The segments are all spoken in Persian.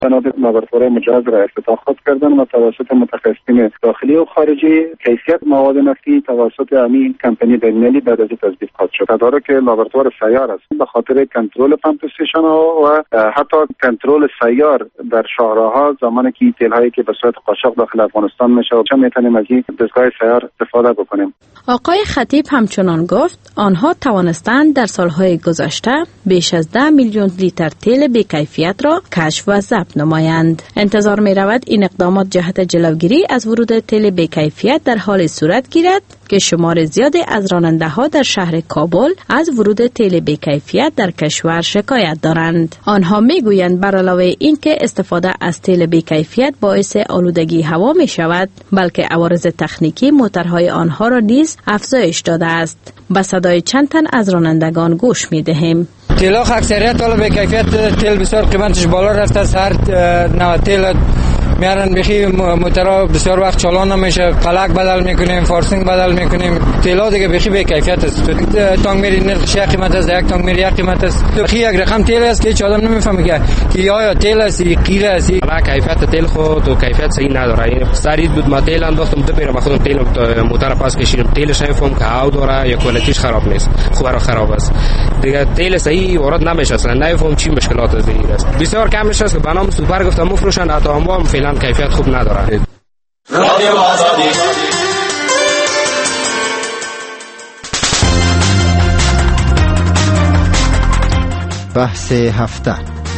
بنابراین لابراتوار مجهز را افتتاح کردن و توسط متخصصین داخلی و خارجی کیفیت مواد نفتی توسط همین کمپانی بین‌المللی بعد از تثبیت خواهد شد. تدارک لابراتوار سیار است به خاطر کنترل پمپ استیشن ها و حتی کنترل سیار در شاهراه‌ها زمانی که تیل‌هایی که به صورت قاچاق داخل افغانستان میشه چه میتونیم از این دستگاه سیار استفاده بکنیم. آقای خطیب همچنان گفت آنها توانستند در سالهای گذشته بیش از 10 میلیون لیتر تیل بی‌کیفیت را کشف و ضبط نمایند. انتظار می رود این اقدامات جهت جلوگیری از ورود تیل بی‌کیفیت در حال صورت گیرد که شمار زیادی از راننده ها در شهر کابل از ورود تیل بی‌کیفیت در کشور شکایت دارند. آنها می گویند بر علاوه این که استفاده از تیل بی‌کیفیت باعث آلودگی هوا می شود، بلکه عوارض تکنیکی موتورهای آنها را نیز افزایش داده است. با صدای چند تن از رانندگان گوش می دهیم. تیل اکثریت حالا بی‌کیفیت، تیل بسیار قیمتش بالا رفته است. هر نوع تیل میارن بخی موتورها بسیار وقت چالان نمیشه، فلک بدل میکنیم، فارسینگ بدل میکنیم. تیلا دیگه بخی بی‌کیفیت است. تانک میری نرخش یک قیمت است، یک تانک میری یک قیمت است. بخی یک رقم تیل است که هیچ آدم نمیفهمه که یا تیل است یا قیره است. حالا کیفیت تیل خود و کیفیت صحیح نداره. سرید بود ما تیل انداختم تو میرم خودم تیل موتور پاس کشیدم، تیلش نمیفهم که هاو داره یا کوالیتیش خراب نیست، خوب خراب است دیگه. تیل صحیح وارد نمیشه اصلا، نمیفهم چی مشکلات از این است. بسیار کم نشه که بنام سوپر گفتم مفروشن حتی هم فعلا کیفیت خوب نداره. رادیو آزادی. بحث هفته.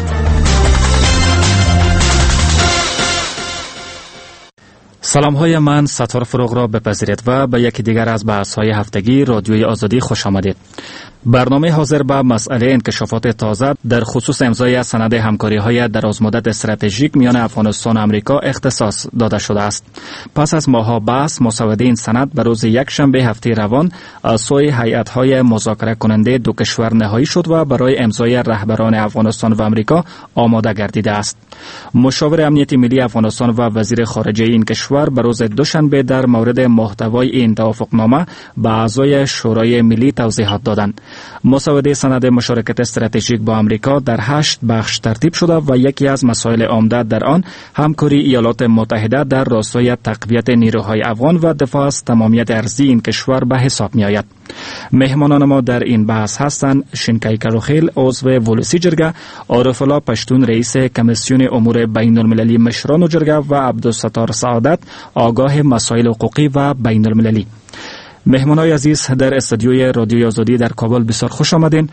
سلام های من ستار فروغ را بپذیرید و به یکی دیگر از بحث های هفتگی رادیوی آزادی خوش آمدید. برنامه حاضر به مسئله انکشافات تازه در خصوص امضای سند همکاری‌های درازمدت استراتژیک میان افغانستان و آمریکا اختصاص داده شده است. پس از ماه‌ها بحث، مسوده این سند به روز یکشنبه هفته روان از سوی هیئت‌های مذاکره کننده دو کشور نهایی شد و برای امضای رهبران افغانستان و آمریکا آماده گردیده است. مشاور امنیت ملی افغانستان و وزیر خارجه این کشور به روز دوشنبه در مورد محتوای این توافقنامه به اعضای شورای ملی توضیحات دادند. مسوده سند مشارکت استراتژیک با آمریکا در 8 بخش ترتیب شده و یکی از مسائل عمده در آن همکاری ایالات متحده در راستای تقویت نیروهای افغان و دفاع از تمامیت ارضی این کشور به حساب می آید. مهمانان ما در این بحث هستند شینکای کروخیل عضو ولسی جرگه، عارف الله پشتون رئیس کمیسیون امور بین المللی مشران جرگه و عبدالستار سعادت آگاه مسائل حقوقی و بین المللی. مهمانای عزیز در استودیوی رادیوی آزادی در کابل بسیار خوش آمدین.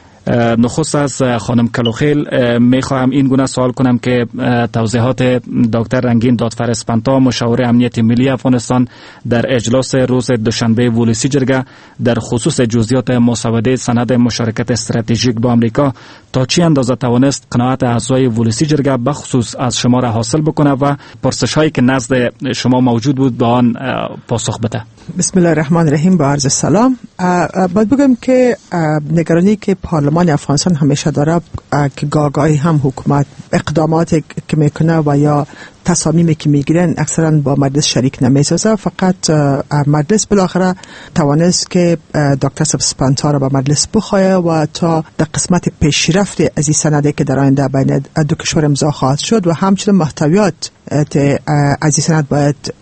نخست از خانم کلوخیل میخواهم این گونه سوال کنم که توضیحات دکتر رنگین دادفر اسپانتا مشاور امنیت ملی افغانستان در اجلاس روز دوشنبه ولسی جرگه در خصوص جزئیات مسوده سند مشارکت استراتژیک با آمریکا تا چی اندازه توانست قناعت اعضای ولسی جرگه بخصوص از شما را حاصل بکنه و پرسش هایی که نزد شما موجود بود به آن پاسخ بده. بسم الله الرحمن الرحیم. با عرض سلام. باید بگم که نگرانی که پارلمان افغانستان همیشه داره که گاهی هم حکومت اقداماتی که میکنه و یا تصامیمی که میگیرن اکثرا با مجلس شریک نمیسازه. فقط مجلس بالاخره توانست که دکتر اسپانتا را به مجلس بخواه و تا در قسمت پیشرفت از این سنده که در آینده بین دو کشور امضا خواهد شد و همچنین محتویات از این سند باید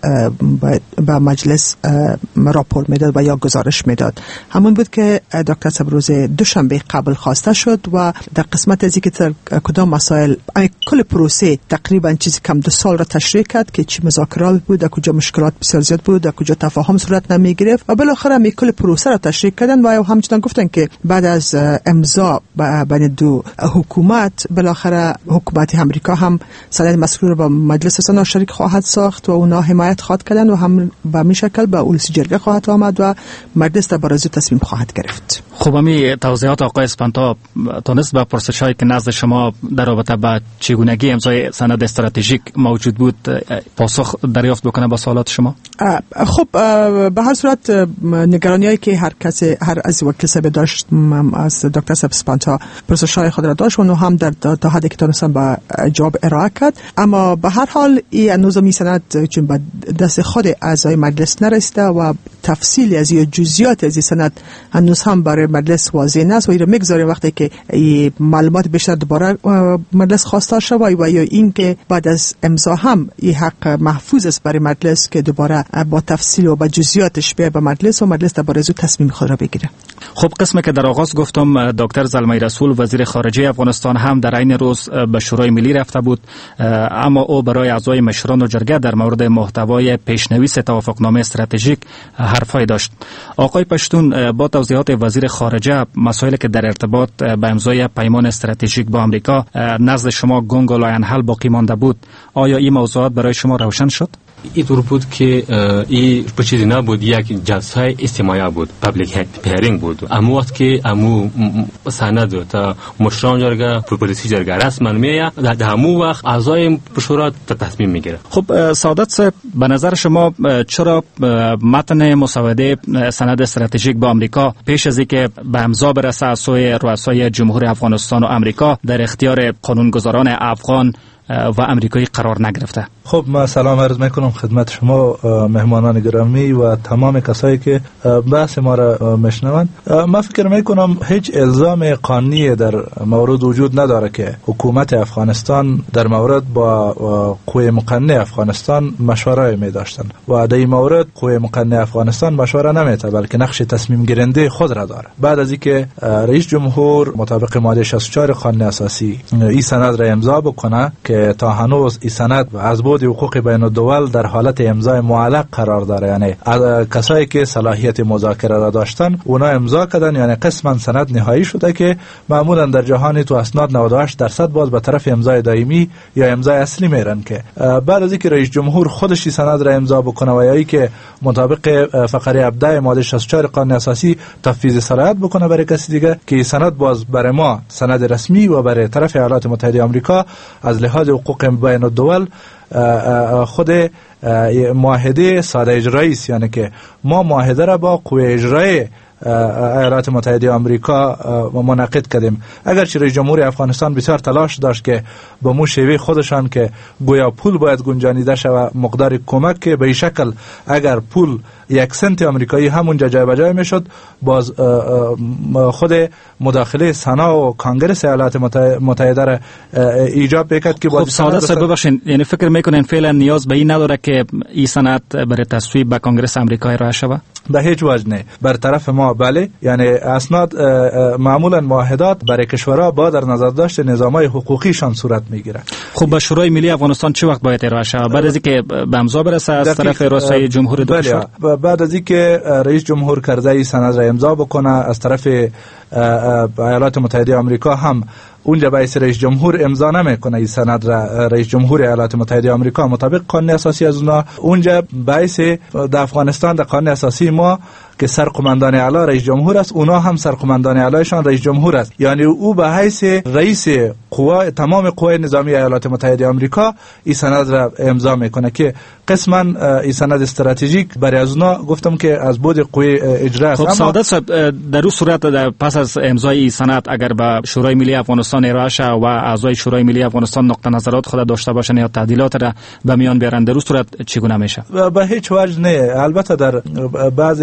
به مجلس راپور میداد و یا گزارش میداد. همون بود که دکتر صاحب روز دوشنبه قبل خواسته شد و در قسمت از اینکه کدام مسائل کل پروسه تقریبا چیزی کم 2 سال را تشریح کرد که چی مذاکرات بود، در کجا مشکلات بسیار زیاد بود، در کجا تفاهم صورت نمی گرفت و بالاخره می کل پروسه را تشریح کردن و همچنین گفتن که بعد از امضا بین دو حکومت بالاخره حکومت امریکا هم سند مذکور با مجلس سنا شریک خواهد ساخت و اونا حمایت خواهد کردن و هم به می شکل به ولسی جرگه خواهد آمد و مجلس در بارزو تصمیم خواهد گرفت. خب امی توضیحات آقای اسپانتا تونست به پرسش‌هایی که نزد شما در رابطه با چگونگی امضای سند استراتژیک موجود بود پاسخ دریافت بکنه با سوالات شما؟ خب به هر صورت نگرانی‌هایی که هر از وکیل صاحب داشت از دکتر صاحب اسپانتا پرسش‌های خود را داشت و هم در تا حدی که تونستن با جواب ارائه کرد. اما به هر حال این نظامی سند چون به دست خود اعضای مجلس نرسیده و تفصیلی از یا جزئیات از این سند هنوز هم برای مجلس واضح نیست و این رو میگذاریم وقتی که این معلومات بیشتر دوباره مجلس خواستار شود و یا این که بعد از امضا هم این حق محفوظ است برای مجلس که دوباره با تفصیل و با جزئیاتش بیاید به مجلس و مجلس درباره از تصمیم خود را بگیره. خب قسمی که در آغاز گفتم دکتر زلمه رسول وزیر خارجه افغانستان هم در این روز به شورای ملی رفته بود، اما او برای اعضای مشران و جرگه در مورد محتوای پیشنویس توافقنامه استراتژیک حرفای داشت. آقای پشتون، با توضیحات وزیر خارجه مسائلی که در ارتباط به امضای پیمان استراتژیک با آمریکا نزد شما گنگ و لاینحل باقی مانده بود، آیا این موضوعات برای شما روشن شد؟ اینطور بود که این چیزی نبود، یک جلسه استماعی بود، پابلیک هیرینگ بود. اما وقت که سند تا مشران جرگه پولیسی جرگه رسما میاد، در همون وقت اعضای شورا تصمیم میگیره. خب سعادت صاحب، به نظر شما چرا متن مسوده سند استراتژیک با آمریکا پیش از اینکه به امضا برسه از سوی رؤسای جمهور افغانستان و آمریکا در اختیار قانونگذاران افغان و امریکایی قرار نگرفته؟ خب من سلام عرض میکنم خدمت شما مهمانان گرامی و تمام کسایی که بحث ما را میشنوند. من فکر میکنم هیچ الزام قانونی در مورد وجود نداره که حکومت افغانستان در مورد با قوه مقننه افغانستان مشوره می داشتن و در این مورد قوه مقننه افغانستان مشوره نمیده، بلکه نقش تصمیم گیرنده خود را داره. بعد از اینکه رئیس جمهور مطابق ماده 64 قانون اساسی این سند را امضا بکنه که تا هنوز این سند از بود حقوق بین الدول در حالت امضای معلق قرار داره، یعنی کسایی که صلاحیت مذاکره را داشتن اونا امضا کردن، یعنی قسما سند نهایی شده که معمولا در جهان تو اسناد 98% باز به طرف امضای دائمی یا امضای اصلی میرن. که بعد از اینکه رئیس جمهور خودش این سند را امضا بکنه و یا اینکه مطابق فقره 17 ماده 64 قانون اساسی تفویض صلاحیت بکنه برای کسی دیگه، که این سند باز برای ما سند رسمی و برای طرف ایالات متحده آمریکا از لحاظ حقوق بین الدول خود معاهده ساده اجرایی است، یعنی که ما معاهده را با قوه اجرایی ایالات متحده آمریکا منعقد کردیم. اگرچه رئیس جمهور افغانستان بسیار تلاش داشت که با مو شیوه خودشان که گویا پول باید گنجانیده شود مقدار کمک که به این شکل اگر پول 1 سنت آمریکایی همونجا جای بجای میشد، باز خود مداخله سنا و کانگرس ایالات متحده را ایجاب بکرد که خب سعادت صاحب ببخشید، یعنی فکر میکنین فعلا نیاز به این نداره که این سند برای تصویب به کانگرس آمریکا ارائه شود؟ به هیچ وجه نه. بر طرف ما بله، یعنی اسناد معمولا معاهدات برای کشورها با در نظر داشت نظامای حقوقیشان صورت میگیره. خب به شورای ملی افغانستان چه وقت باید ارائه شود؟ بعد از اینکه به امضا برسه از طرف رؤسای جمهور دو کشور؟ بعد از اینکه رئیس جمهور کرده این سند را امضا بکنه از طرف ایالات متحده آمریکا هم اونجا باعث رئیس جمهور امضا نمیکنه این سند را رئیس جمهور ایالات متحده آمریکا مطابق قانون اساسی از اونجا باعث در افغانستان در قانون اساسی ما که سرقماندان اعلی رئیس جمهور است، اونا هم سرقماندان اعلیشان رئیس جمهور است، یعنی او به حیث رئیس تمام قوای نظامی ایالات متحده آمریکا این سند را امضا میکنه که قسما این سند استراتژیک برای از اونا گفتم که از بود قوای اجرا است. خب سعادت صاحب، در اون صورت پس از امضای این سند اگر به شورای ملی افغانستان ارائه شود و اعضای شورای ملی افغانستان نقطه نظرات خود داشته باشن یا تعدیلات را به میان بیارن، در اون صورت چگونه میشه؟ به هیچ وجه نه. البته در بعض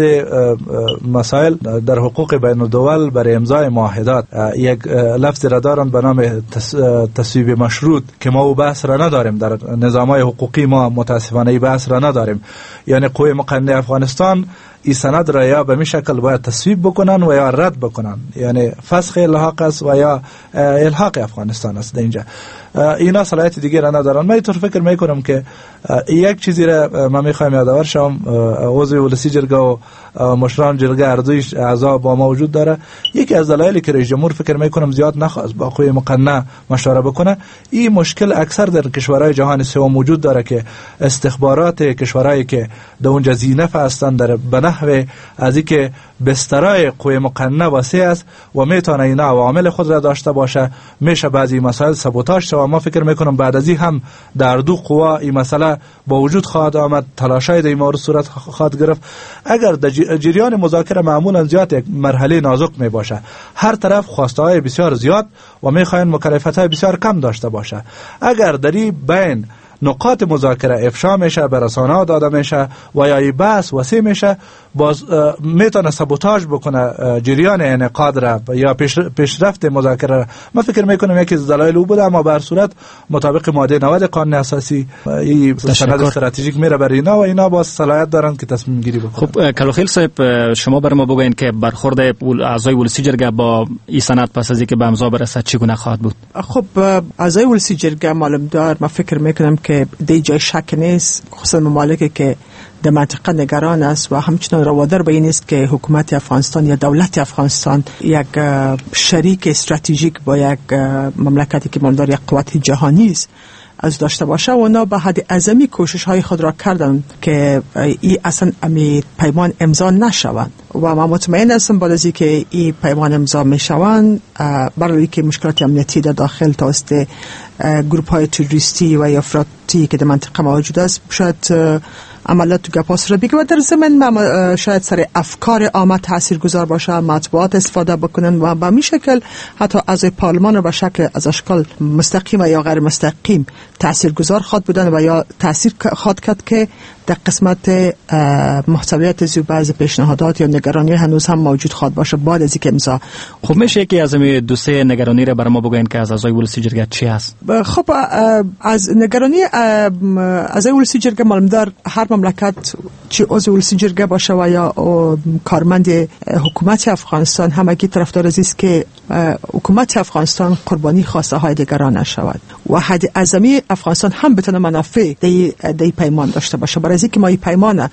مسائل در حقوق بین الدول برای امضای معاهدات یک لفظ را دارن به نام تصویب مشروط که ما او بحث را نداریم در نظامای حقوقی، ما متاسفانه این بحث را نداریم. یعنی قوه مقننه افغانستان این سند را یا به می شکل باید تصویب بکنن و یا رد بکنن، یعنی فسخ الحاق است و یا الحاق افغانستان است. اینجا اینا صلاحیت دیگه را ندارن. من اینطور فکر میکنم که یک چیزی را من میخوایم یادآور شم، عضو ولسی جرگه و مشران جرگه اردوی اعضا با ما وجود داره. یکی از دلایلی که رئیس جمهور فکر میکنم زیاد نخواست با قوه مقننه مشوره بکنه، این مشکل اکثر در کشورهای جهان سوم وجود داره که استخبارات کشورهایی که در اونجا زینف هستن در بنحو از اینکه بسترای قوه مقننه واسع است و میتونه اینا عوامل خود را داشته باشه، میشه بعضی مسائل سابوتاژ شود. ما فکر میکنم بعد از این هم در دو قوا این مسئله با وجود خواهد آمد، تلاشای در این مورد صورت خواهد گرفت. اگر در جریان مذاکره معمولا زیاد یک مرحله نازک می باشه، هر طرف خواسته های بسیار زیاد و میخواین مکلفیت های بسیار کم داشته باشه. اگر در این بین نقاط مذاکره افشا میشه، به رسانه‌ها داده میشه و یا بحث وسیع میشه، باز میتونه سابوتاژ بکنه جریان انعقاد را یا پیشرفت مذاکره را. من فکر میکنم یکی از دلایل او بوده، اما به هر صورت مطابق ماده 90 قانون اساسی این سند استراتژیک میره برای اینا و اینا باز صلاحیت دارن که تصمیم گیری بکنن. خب کلوخیل صاحب، شما برای ما بگوین که برخورد اعضای ولسی جرگه با این سند پس از اینکه به امضا برسد چگونه خواهد بود؟ خب اعضای ولسی جرگه معلوم دار، من فکر میکنم که دی جای شک نیست، خصوصا ممالکی که در منطقه نگران است و همچنان روادار به این است که حکومت افغانستان یا دولت افغانستان یک شریک استراتژیک با یک مملکتی که مالدار یک قوت جهانی است از داشته باشه و اونا به حد اعظمی کوشش های خود را کردن که این اصلا امی پیمان امضا نشوند و من مطمئن هستم بعد از اینکه این پیمان امضا میشوند برای که مشکلات امنیتی در داخل توسط گروپ های تروریستی و یا افراطی که در منطقه موجود است شاید عملیات تو گپاس را بگه و در ضمن شاید سر افکار عامه تاثیرگذار باشه، مطبوعات استفاده بکنن و به می شکل حتی از پارلمان رو به شکل از اشکال مستقیم یا غیر مستقیم تاثیرگذار خواد بودن و یا تاثیر خواد کرد که در قسمت محتویات زیر بعض پیشنهادات یا نگرانی هنوز هم موجود خواد باشه بعد از اینکه امضا. خب میشه یکی از این دو سه نگرانی را برای ما بگوین که از اعضای ولسی جرگه چی هست؟ خب از نگرانی اعضای ولسی جرگه معلومدار هر مملکت چه عضو ولسی جرگه باشه و یا کارمند حکومت افغانستان همگی طرفدار است که حکومت افغانستان قربانی خواسته های دیگران نشود و حد اعظمی افغانستان هم بتونه منافع دی پیمان داشته باشه. برای اینکه ما این پیمان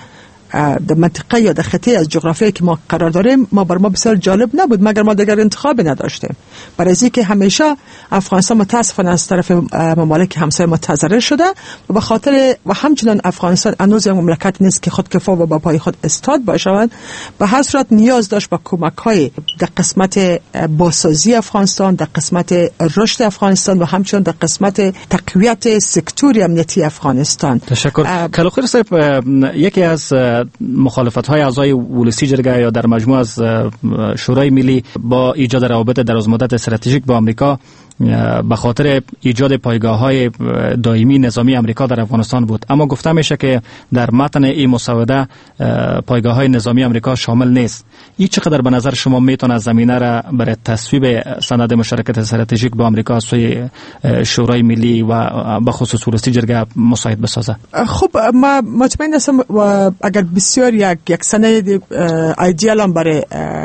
در منطقه یا در خطه از جغرافیایی که ما قرار داریم بر ما بسیار جالب نبود مگر ما دیگر انتخابی نداشتیم. برای اینکه همیشه افغانستان متاسفانه از طرف ممالک همسایه متضرر شده و به خاطر و همچنان افغانستان هنوز یک مملکت نیست که خودکفا و با پای خود استاد باشند. به هر صورت نیاز داشت به کمک‌های در قسمت بازسازی افغانستان، در قسمت رشد افغانستان و همچنان در قسمت تقویت سکتور امنیتی افغانستان. تشکر. کلوخیر صاحب، یکی از مخالفت‌های اعضای ولسی جرگه یا در مجموع از شورای ملی با ایجاد روابط درازمدت استراتژیک با آمریکا به خاطر ایجاد پایگاه‌های دائمی نظامی آمریکا در افغانستان بود، اما گفته میشه که در متن این مسوده پایگاه‌های نظامی آمریکا شامل نیست. این چقدر به نظر شما میتونه زمینه را برای تصویب سند مشارکت استراتژیک با آمریکا از سوی شورای ملی و به خصوص ولسی جرگه مساعد بسازه؟ خب ما مطمئن هستم اگر بسیار یک سند ایدئال هم برای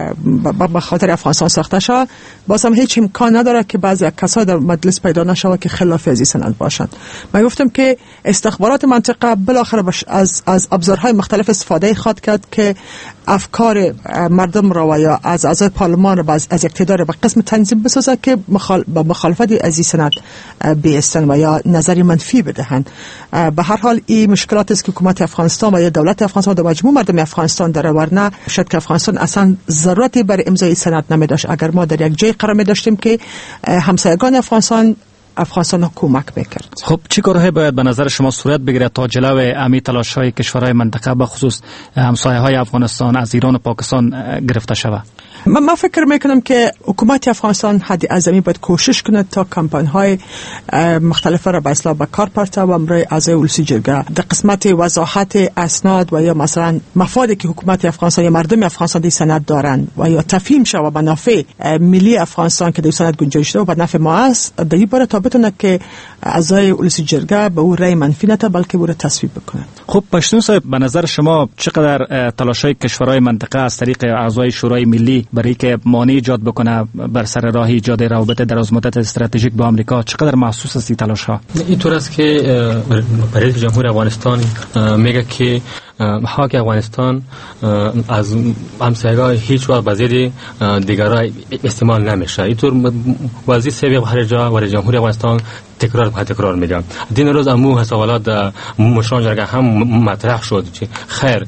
به خاطر افغانستان ساخته شود، باز هم هیچ امکان نداره که بعضی کسا در مجلس پیدا نشوه که خلاف از این سند باشند. من گفتم که استخبارات منطقه بالاخره از ابزارهای مختلف استفاده خواد کرد که افکار مردم را و یا از اعضای پارلمان را از اقتدار به قسم تنظیم بسازه که با مخالفت از این سند بیستن و یا نظری منفی بدهند. به هر حال این مشکلات است که حکومت افغانستان و یا دولت افغانستان و مجموع مردم افغانستان داره، ورنه شاید که افغانستان اصلا ضرورتی برای امضای سند نمی‌داشت اگر ما در یک جای قرار می‌داشتیم که همسایگان افغانستان کمک میکرد. خب چی کارهایی باید به نظر شما صورت بگیرد تا جلوی امی تلاش‌های کشورهای منطقه به خصوص همسایه‌های افغانستان از ایران و پاکستان گرفته شود؟ من فکر میکنم که حکومت افغانستان حد اعظمی باید کوشش کنه تا کمپاین‌های مختلف را به اصلاح به کار پرته و برای اعضای ولسی جرگه در قسمت وضاحت اسناد و یا مثلا مفادی که حکومت افغانستان یا مردم افغانستان در سند دارند و یا تفهیم شود به نفع ملی افغانستان که در سند گنجایش داره و به نفع ما است، در این باره تا بتونه که اعضای ولسی جرگه به او رأی منفی نده بلکه او را تصویب بکنند. خب پشتون صاحب، به نظر شما چقدر تلاش‌های کشورهای منطقه از طریق اعضای شورای ملی برای که مانع ایجاد بکنه بر سر راه ایجاد روابط درازمدت استراتژیک با آمریکا چقدر محسوس است این تلاش‌ها؟ اینطور است که رئیس جمهور افغانستان میگه که حق افغانستان از همسایگان هیچ وقت بازی دیگرها استعمال نمیشه. اینطور وزیر سابق خارجه و رئیس جمهور افغانستان تکرار میگم. دین روز امو سوالات مشران جرگه هم مطرح شد که خیر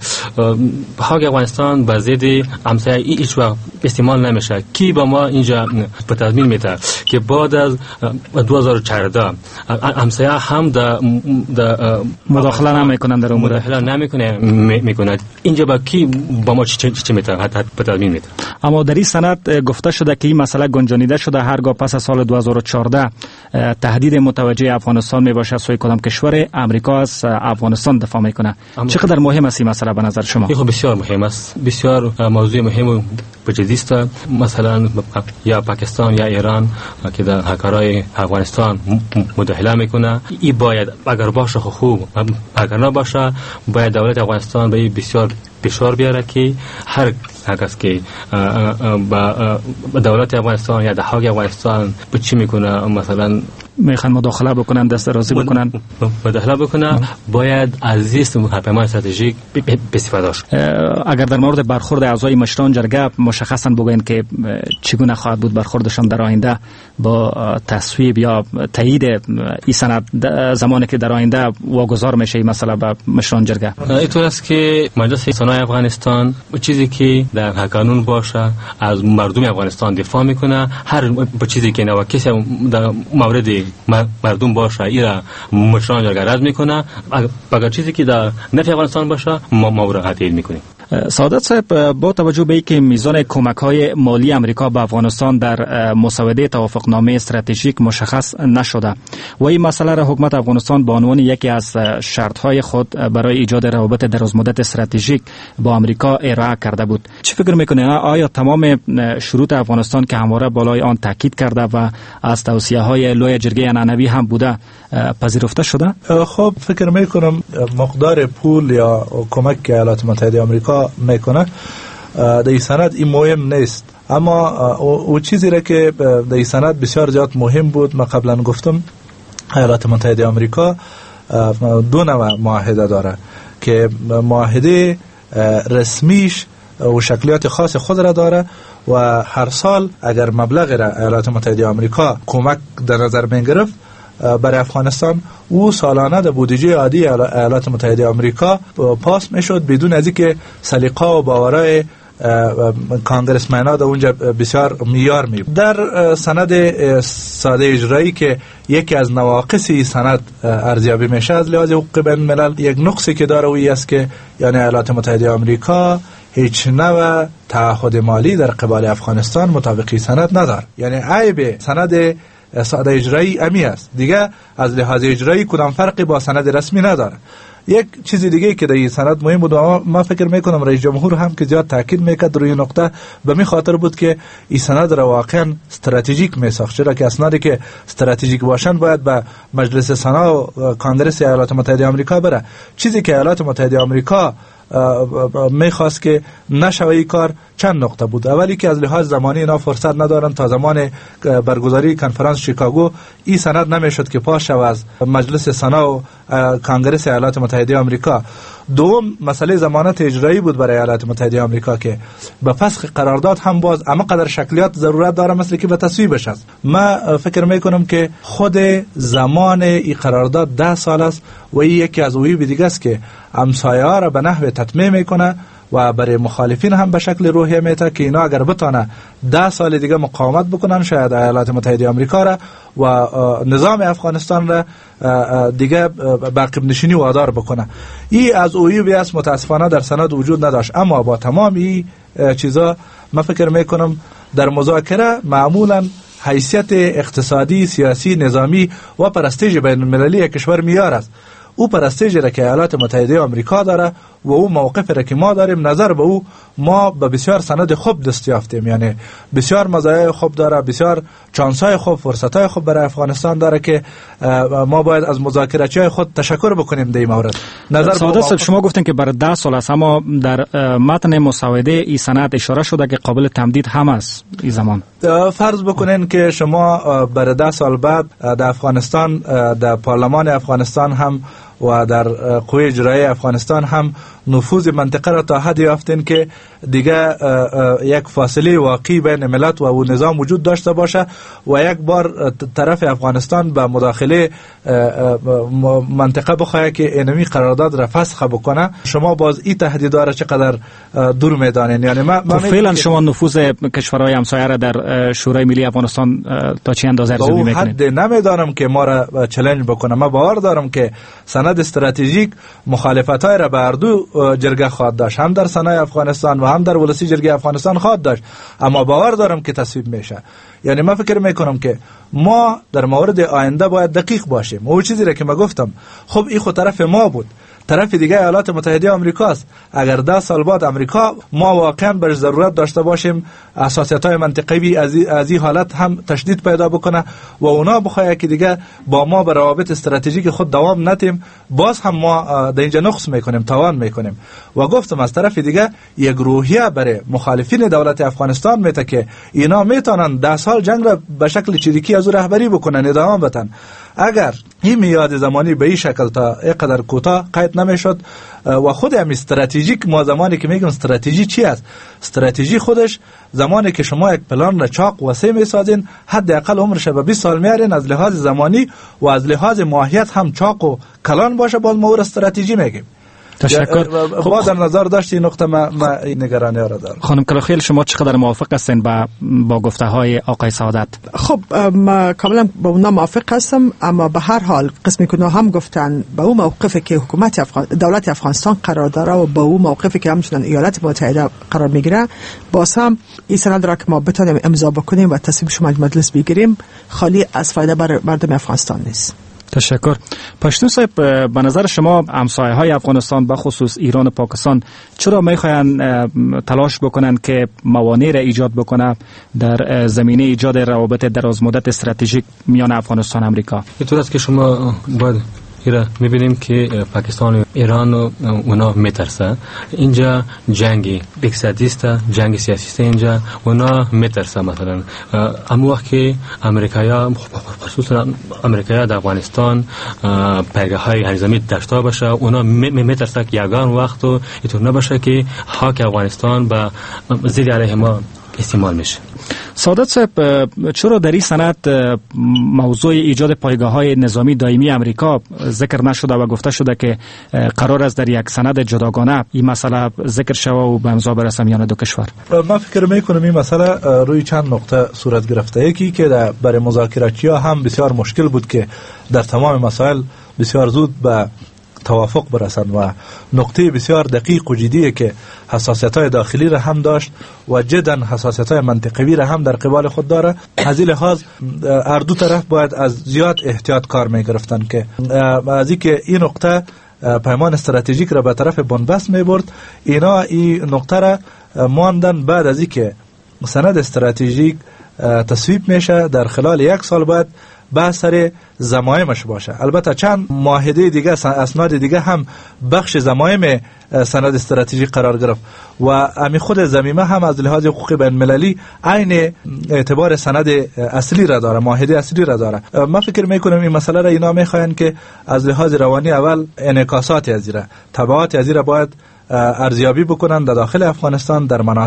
حق افغانستان بازی همسایه هیچ وقت استعمال نمیشه. کی با ما اینجا به تضمین میده که بعد از 2014 همسایه هم مداخله نمیکنن در امور میکنه اینجا با کی با ما چی میتونه حتی به تضمین میده؟ اما در این سند گفته شده که این مسئله گنجانیده شده هرگاه پس از سال 2014 تهدید متوجه افغانستان می باشه سوی کدام کشور امریکا از افغانستان دفاع میکنه؟ چقدر مهم است این مسئله به نظر شما؟ خب بسیار مهم است، بسیار موضوع مهم و جدی است. مثلا یا پاکستان یا ایران که در حکارای افغانستان مداخله میکنه، این باید اگر باشه خوب، اگر نباشه باید دولت افغانستان به بسیار فشار بیاره که هر کس که با دولت افغانستان یا دهاگ افغانستان به چی میکنه، مثلا میخوان مداخله بکنن، دست درازی بکنن، مداخله بکنه، باید از این هواپیمای استراتژیک استفاده شه. اگر در مورد برخورد اعضای مشران جرگه مشخصا بگوین که چگونه خواهد بود برخوردشان در آینده با تصویب یا تایید این سند زمانی که در آینده واگذار میشه این مسئله به مشران جرگه؟ اینطور است که مجلس سنای افغانستان چیزی که در قانون باشه از مردم افغانستان دفاع میکنه، هر چیزی که نو کسی در مورد مردم باشه ایرا مشران جرگه رد میکنه، اگر چیزی که در نفع افغانستان باشه ما را تعطیل میکنیم. سعادت صاحب، با توجه به اینکه میزان کمک‌های مالی امریکا به افغانستان در مسوده توافقنامه استراتژیک مشخص نشده و این مسئله را حکومت افغانستان به عنوان یکی از شرط‌های خود برای ایجاد روابط درازمدت استراتژیک با امریکا ارائه کرده بود، چه فکر می‌کنید؟ آیا تمام شروط افغانستان که همواره بالای آن تاکید کرده و از توصیه‌های لوی جرگه عنعنوی هم بوده پذیرفته شده؟ خب فکر می‌کنم مقدار پول یا کمک که ایالات متحده آمریکا میکنه در این سند این مهم نیست، اما او چیزی را که در این سند بسیار زیاد مهم بود، ما قبلا گفتم ایالات متحده آمریکا دو نوع معاهده داره که معاهده رسمیش و شکلیات خاص خود را داره و هر سال اگر مبلغ را ایالات متحده آمریکا کمک در نظر میگرفت برای افغانستان، او سالانه در بودجه عادی ایالات متحده آمریکا پاس میشد بدون از اینکه سلیقه و باورای کانگرسمن‌ها در اونجا بسیار معیار می. در سند ساده اجرایی که یکی از نواقص این سند ارزیابی میشه از لحاظ حقوق بین الملل، یک نقصی که داره وی است که یعنی ایالات متحده آمریکا هیچ نوع تعهد مالی در قبال افغانستان مطابق سند نداره. یعنی عیب سند ساده اجرایی امی است، دیگه از لحاظ اجرایی کدام فرقی با سند رسمی نداره. یک چیز دیگه که در این سند مهم بود و ما فکر میکنم رئیس جمهور هم که زیاد تاکید میکرد روی نقطه به می خاطر بود که این سند را واقعا استراتژیک میساخت، چرا که اسنادی که استراتژیک باشن باید به مجلس سنا و کانگرس ایالات متحده آمریکا بره. چیزی که ایالات متحده آمریکا میخواست که نشوه کار چند نقطه بود. اولی که از لحاظ زمانی اینا فرصت ندارن، تا زمان برگزاری کنفرانس شیکاگو این سند نمیشد که پاس شود از مجلس سنا و کانگرس ایالات متحده آمریکا. دوم مسئله ضمانت اجرایی بود برای ایالات متحده آمریکا که به فسخ قرارداد هم باز اما قدر شکلیات ضرورت داره مثل که به تصویبش است. ما فکر میکنم که خود زمان این قرارداد 10 سال است و این یکی از اویی دیگه است که همسایه ها را به نحو تطمیع میکنه و برای مخالفین هم به شکل روحیه میته که اینا اگر بتونه 10 سال دیگه مقاومت بکنن شاید ایالات متحده آمریکا را و نظام افغانستان را دیگه به عقب نشینی وادار بکنه. این از اویی بیاس متاسفانه در سند وجود نداشت، اما با تمام این چیزا ما فکر میکنم در مذاکره معمولا حیثیت اقتصادی، سیاسی، نظامی و پرستیژ بین المللی کشور معیار است. او پرستیژ را که ایالات متحده آمریکا داره و او موقف را که ما داریم نظر به او، ما به بسیار سند خوب دست یافتیم، یعنی بسیار مزایای خوب داره، بسیار چانسای خوب، فرصتای خوب برای افغانستان داره که ما باید از مذاکراتچیای خود تشکر بکنیم در این مورد. نظر سعادت صاحب شما گفتین که برای 10 سال است، اما در متن مسوده این سند اشاره شده که قابل تمدید هم است. این زمان فرض بکنین که شما برای 10 سال بعد در افغانستان، در پارلمان افغانستان هم و در قوه اجرایی افغانستان هم نفوذ منطقه را تا حدی یافتین که دیگه یک فاصله واقعی بین ملت و او نظام وجود داشته باشه و یک بار طرف افغانستان به مداخله منطقه بخواه که اینمی قرارداد را فسخ بکنه. شما باز این تهدیدها را چقدر دور میدانین؟ یعنی ما فعلا شما نفوذ کشورهای همسایه را در شورای ملی افغانستان تا چه اندازه ارزیابی میکنید؟ حد نمیدانم که ما را چالش بکنه. ما باور دارم که سند استراتژیک مخالفت‌های را به هر دو جرگه خواهد داشت، هم در سنای افغانستان و هم در ولسی جرگه افغانستان خواهد داشت، اما باور دارم که تصویب میشه. یعنی من فکر میکنم که ما در مورد آینده باید دقیق باشیم. او چیزی را که من گفتم، خب این خود طرف ما بود، طرف دیگه ایالات متحده آمریکاست. اگر 10 سال بعد آمریکا ما واقعا بهش ضرورت داشته باشیم اساسیت‌های منطقه‌ای از این حالت هم تشدید پیدا بکنه و اونا بخواد که دیگه با ما به روابط استراتژیک خود دوام ندیم، باز هم ما در اینجا نقص میکنیم، تاوان میکنیم. و گفتم از طرف دیگه یک روحیه برای مخالفین دولت افغانستان میته که اینا میتونن 10 سال جنگ را به شکل چریکی از رهبری بکنن، ادامه بدن. اگر این میاد زمانی به این شکل تا اینقدر کوتاه قید نمیشد و خود هم استراتژیک، ما زمانی که میگم استراتژی چی است، استراتژی خودش زمانی که شما یک پلان را چاق وسیع میسازین، حداقل عمرش به 20 سال میارین، از لحاظ زمانی و از لحاظ ماهیت هم چاق و کلان باشه، باز ما استراتژی میگیم. تشکر. با در نظر داشت این نقطه ما نگرانی را دارم. خانم کلاخیل، شما چقدر موافق هستین با گفته های آقای سعادت؟ خب ما کاملا با اونا موافق هستم، اما به هر حال قسمی که هم گفتن با اون موقفی که حکومت دولت افغانستان قرار داره و با اون موقفی که همچنان ایالات متحده قرار میگیره، باز هم این سند را که ما بتونیم امضا بکنیم و تصمیم شما مجلس بگیریم خالی از فایده بر مردم افغانستان نیست. تشکر. پشتون صاحب، به نظر شما همسایه های افغانستان به خصوص ایران و پاکستان چرا میخواین تلاش بکنن که موانع را ایجاد بکنه در زمینه ایجاد روابط درازمدت استراتژیک میان افغانستان و امریکا؟ اینطور است که شما باید ایران میبینیم که پاکستان و ایران و اونا میترسه. اینجا جنگ اقتصادی است، جنگ سیاسی است، اینجا اونا میترسه. مثلا اما وقت که امریکایا، خصوصا امریکایا در افغانستان پیگاه‌های هرزمی داشته باشه، اونا میترسه که یگان وقت اینطور نباشه که خاک افغانستان به زیر علیه ما استعمال میشه. سعادت صاحب، چرا در این سند موضوع ایجاد پایگاه‌های نظامی دائمی امریکا ذکر نشده و گفته شده که قرار است در یک سند جداگانه این مسئله ذکر شود و به امضا برسه میان دو کشور؟ من فکر میکنم این مسئله روی چند نقطه صورت گرفته. یکی که برای مذاکراتچی‌ها هم بسیار مشکل بود که در تمام مسائل بسیار زود به توافق برسند و نقطه بسیار دقیق و جدیه که حساسیت‌های داخلی را هم داشت و جدا حساسیت‌های منطقوی را هم در قبال خود داره. از این لحاظ هر دو طرف باید از زیاد احتیاط کار می‌گرفتن که از اینکه این نقطه پیمان استراتژیک را به طرف بنبست می‌برد، اینا این نقطه را ماندن بعد از اینکه سند استراتژیک تصویب میشه در خلال 1 سال بعد به سر ضمایمش باشه. البته چند معاهده دیگه، اسناد دیگه هم بخش ضمایم سند استراتژیک قرار گرفت و امی خود ضمیمه هم از لحاظ حقوق بین المللی عین اعتبار سند اصلی را داره، معاهده اصلی را داره. من فکر میکنم این مسئله را اینا میخواین که از لحاظ روانی اول انعکاسات از این تبعات از این باید ارزیابی بکنن در داخل افغانستان،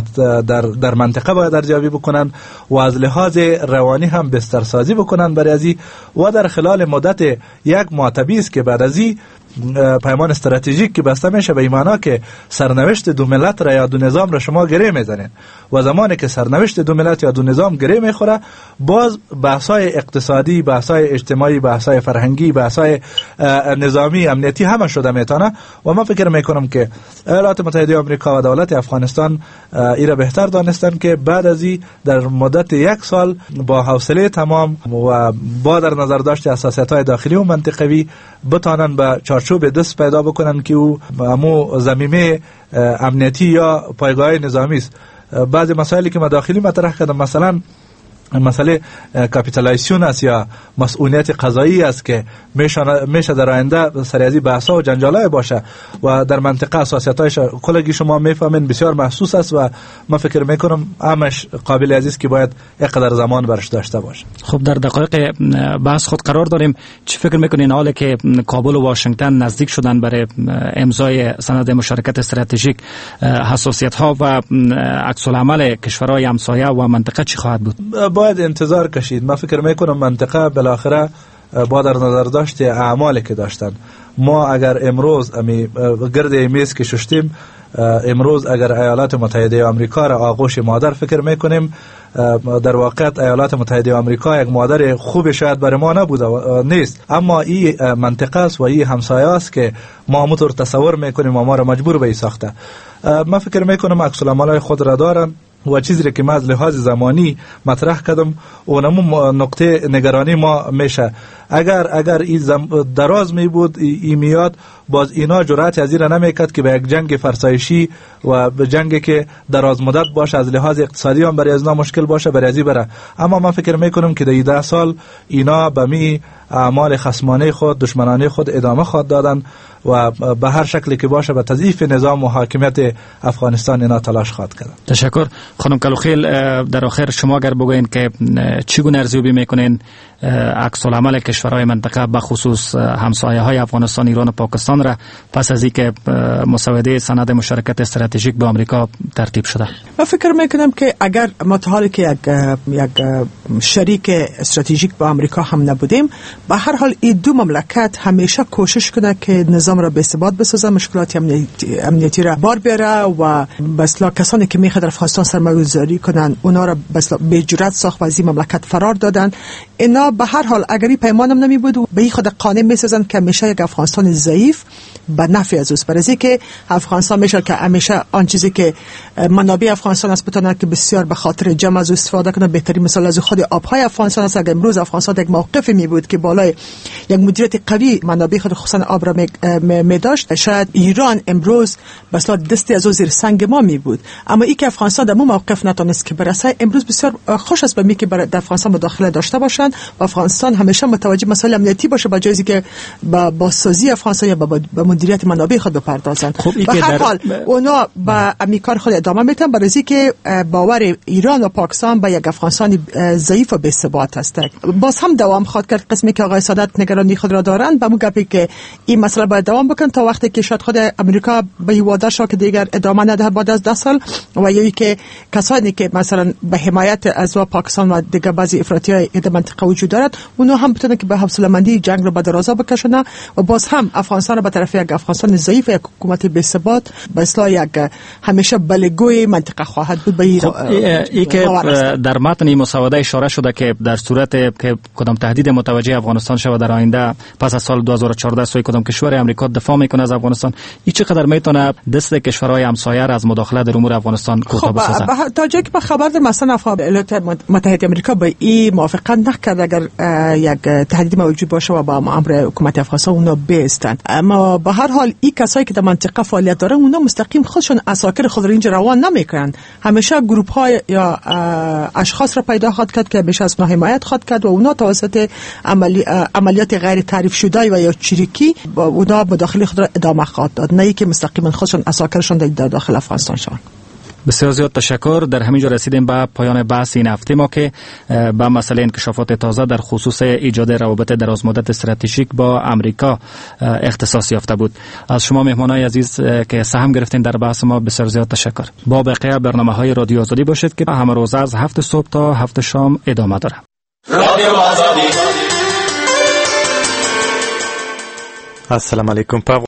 در منطقه باید ارزیابی بکنن و از لحاظ روانی هم بسترسازی بکنن برای ازی و در خلال مدت 1 ماه است که بعد ازی پیمان استراتژیک که بسته میشه به این معنا که سرنوشت دو ملت را یا دو نظام را شما گره میزنین و زمانی که سرنوشت دو ملت یا دو نظام گره میخوره، باز بحث‌های اقتصادی، بحث‌های اجتماعی، بحث‌های فرهنگی، بحث‌های نظامی، امنیتی همه شده میتونه. و من فکر میکنم که ایالات متحده آمریکا و دولت افغانستان ایرا بهتر دانستن که بعد از این در مدت 1 سال با حوصله تمام و با در نظر داشت اساسیت‌های داخلی و منطقوی بتانن به چارچوب دست پیدا بکنن که او همو ضمیمه امنیتی یا پایگاه نظامی است. بعضی مسائلی که مداخلی مطرح کردم، مثلا مسئله کاپیتالایزیشن است یا مسئولیت قضایی است که میشه در آینده سریازی بحثا و جنجالای باشه و در منطقه اساسیتایش کلگی شما میفهمین بسیار محسوس است و من فکر میکنم همش قابل عزیز که باید اینقدر زمان برش داشته باشه. خب در دقایق بحث خود قرار داریم. چی فکر میکنین حالا که کابل و واشنگتن نزدیک شدن برای امضای سند مشارکت استراتژیک، حساسیت ها و عکس العمل کشورهای همسایه و منطقه چی خواهد بود؟ باید انتظار کشید. من فکر میکنم منطقه بالاخره با در نظر داشت اعمالی که داشتن. ما اگر امروز گرد میز که ششتیم، امروز اگر ایالات متحده آمریکا را آغوش مادر فکر میکنیم، در واقع ایالات متحده آمریکا یک مادر خوب شاید برای ما نبوده نیست، اما این منطقه است و این همسایه است که ما همونطور تصور میکنیم و ما را مجبور به این ساخته. من فکر میکنم عکس العملای خود را دارن و چیزی که من از لحاظ زمانی مطرح کردم اونمو نقطه نگرانی ما میشه. اگر این دراز می بود این میاد، باز اینا جرأت از این نمیکرد که به یک جنگ فرسایشی و به جنگی که دراز مدت باشه از لحاظ اقتصادی هم برای از مشکل باشه برای از بره. اما من فکر میکنم که در 10 سال اینا به می اعمال خصمانه خود، دشمنانه خود ادامه خواهد دادن و به هر شکلی که باشه به تضعیف نظام و حاکمیت افغانستان اینا تلاش خواهد کرد. تشکر. خانم کلوخیل، در آخر شما اگر بگوین که چگونه ارزیابی میکنین عکس العمل کشورهای منطقه به خصوص همسایه های افغانستان، ایران و پاکستان را پس از اینکه مسوده سند مشارکت استراتژیک با آمریکا ترتیب شده؟ من فکر میکنم که اگر ما تا حالی که یک شریک استراتژیک با آمریکا هم نبودیم، به هر حال این دو مملکت همیشه کوشش کنه که نظام را به ثبات بسازه، مشکلات امنیتی را بار بیاره و بسلا کسانی که میخواد افغانستان سرمایه‌گذاری کنن اونا را بسلا به جرأت ساخت و از این مملکت فرار دادن. اینا به هر حال اگر این پیمانم نمی بود به این خود قانع میسازن که همیشه یک افغانستان ضعیف به نفع از اوست، برای که افغانستان میشه که همیشه آن چیزی که منابع افغانستان است بتونه که بسیار به خاطر جمع از استفاده کنه. بهترین مثال از خود آبهای افغانستان است. اگر امروز افغانستان یک موقفی می بود که بالای یک مدیریت قوی منابع خود خصوصا آب را می داشت، شاید ایران امروز بسیار دستی از زیر سنگ ما می بود. اما ای که افغانستان در موقف نتونست که برسه، امروز بسیار خوش است به می که در افغانستان مداخله داشته باشند و افغانستان همیشه متوجه مسائل امنیتی باشه با جایزی که با بازسازی افغانستان یا با مدیریت منابع خود بپردازند. به هر حال اونا با امیکار خود ادامه میتن برای که باور ایران و پاکستان به یک افغانستان ضعیف و بی‌ثبات است. باز هم دوام خواهد کرد. قسمی که آقای سادات نگرانی خود را دارند به موقعی که این مسئله باید دوام بکنه تا وقتی که شاید خود امریکا به وعده شد که دیگر ادامه نده بعد از 10 سال و یا که کسانی که مثلا به حمایت از پاکستان و دیگر بعضی افراطی‌های در منطقه وجود دارد اونا هم بتونن که به حوصله‌مندی جنگ رو به درازا بکشونن و باز هم افغانستان به طرف یک افغانستان ضعیف، یک حکومت بی‌ثبات به اصطلاح یک همیشه بلگوی منطقه خواهد بود. به این که در متن مسوده اشاره شده که در صورت که کدام تهدید متوجه افغانستان شود در آینده پس از سال 2014 سوی کدام کشور امریکا دفاع میکنه از افغانستان، این چقدر میتونه دست کشورهای همسایه از مداخله در امور افغانستان کوتاه بسازه؟ تا جایی که به خبر در مثلا ایالات متحده آمریکا به این موافقت نکرد اگر یک تهدید موجود باشه و با امر حکومت افغانستان اونا بیستند. اما به هر حال این کسایی که در منطقه فعالیت دارن اونا مستقیم خودشون عساکر خود را اینجا روان نمیکنن، همیشه گروپ های یا اشخاص را پیدا خواهد کرد که همیشه از حمایت خواهد کرد و اونا توسط عملیات غیر تعریف شده و یا چریکی اونا مداخله خود را ادامه خواهد داد، نه اینکه مستقیما خودشون عساکرشون در داخل افغانستان شون. بسیار زیاد تشکر. در همینجا رسیدیم به پایان بحث این هفته ما که با مسئله انکشافات تازه در خصوص ایجاد روابط درازمدت استراتژیک با امریکا اختصاص یافته بود. از شما مهمانای عزیز که سهم گرفتین در بحث ما بسیار زیاد تشکر. با بقیه برنامه‌های رادیو آزادی باشید که همه روز از 7 صبح تا 7 شام ادامه داره. رادیو آزادی. السلام علیکم.